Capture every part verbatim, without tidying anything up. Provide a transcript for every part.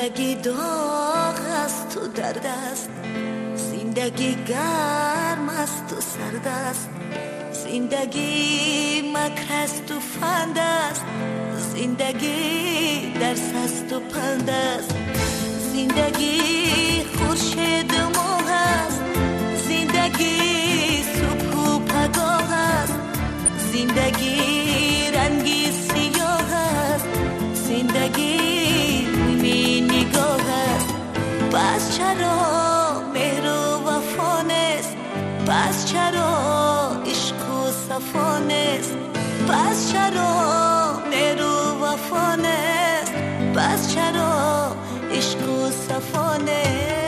زندگی داغ است و درد است، زندگی گرم است و سرد است، زندگی مکر است و فند است، زندگی درس است و پند است، زندگی خورشید و ماه است، زندگی صبح و پگاه است، زندگی رنگی سیاه است، زندگی نیمی نگاه است. پس چرا مهر و وفا نیست؟ پس چرا عشق و صفا نیست؟ پس چرا مهر و وفا نیست؟ پس چرا عشق و صفا نیست؟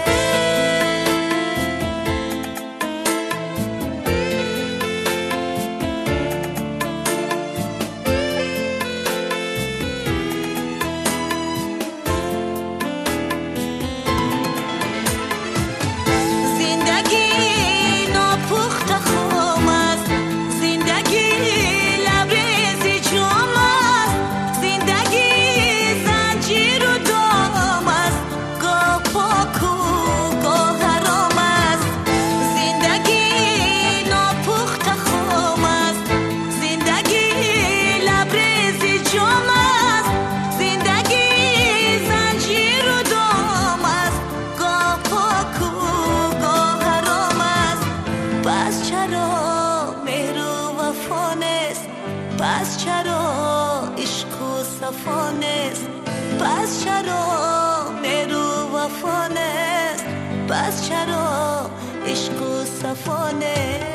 پس چرا عشق و صفا نیست؟ پس چرا مهر و وفا نیست؟ پس چرا عشق و صفا نیست؟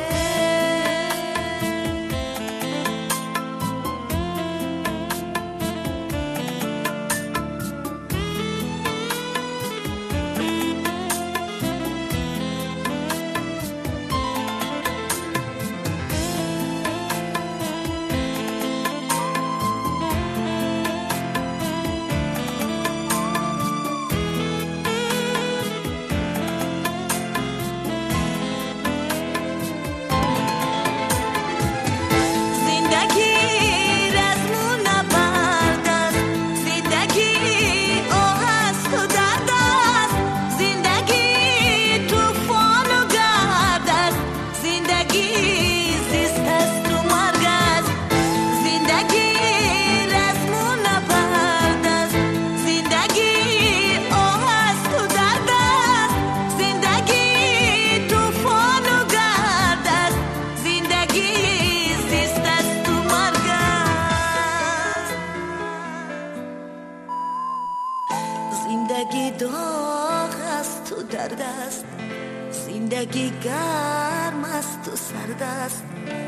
زندگی داغ است و درد است، زندگی گرم است و سرد است،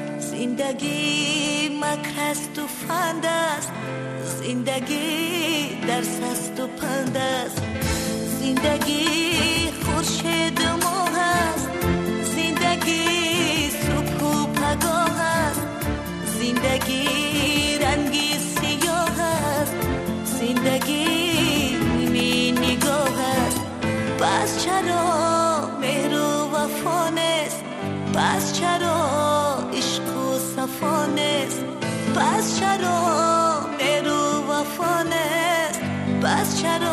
زندگی مکر است و فند است، زندگی درس است و پند است، زندگی خورشید و ماه است، زندگی صبح و پگاه است، زندگی رنگی سیاه است، زندگی پس چرا مهر و وفا نیست؟ پس چرا عشق و صفا نیست؟ پس چرا مهر و وفا نیست؟ پس چرا